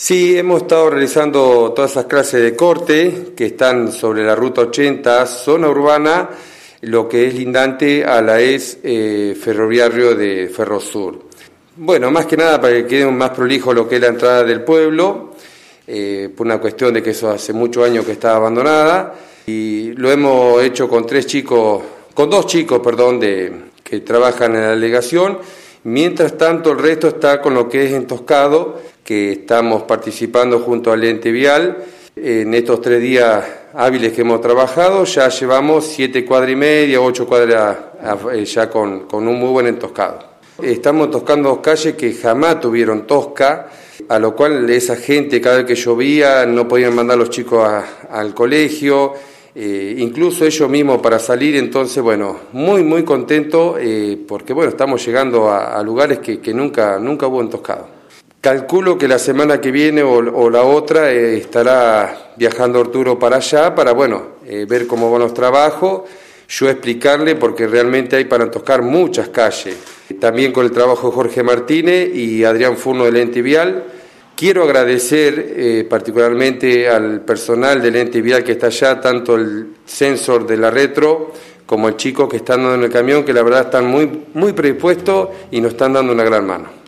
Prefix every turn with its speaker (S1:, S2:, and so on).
S1: Sí, hemos estado realizando todas esas clases de corte que están sobre la ruta 80, zona urbana, lo que es lindante a la ferroviario de Ferrosur. Bueno, más que nada para que quede más prolijo lo que es la entrada del pueblo, por una cuestión de que eso hace muchos años que está abandonada, y lo hemos hecho con dos chicos, que trabajan en la delegación. Mientras tanto, el resto está con lo que es Entoscado, que estamos participando junto al ente vial. En estos 3 días hábiles que hemos trabajado, ya llevamos 7 cuadras y media, 8 cuadras ya con un muy buen entoscado. Estamos toscando 2 calles que jamás tuvieron tosca, a lo cual esa gente, cada vez que llovía, no podían mandar a los chicos al colegio, incluso ellos mismos para salir. Entonces, bueno, muy contento porque, bueno, estamos llegando a lugares que nunca hubo entoscado. Calculo que la semana que viene o la otra estará viajando Arturo para allá para, ver cómo van los trabajos, yo explicarle, porque realmente hay para entoscar muchas calles. También con el trabajo de Jorge Martínez y Adrián Furno del ente vial. Quiero agradecer particularmente al personal del ente vial que está allá, tanto el sensor de la retro como el chico que está andando en el camión, que la verdad están muy predispuestos y nos están dando una gran mano.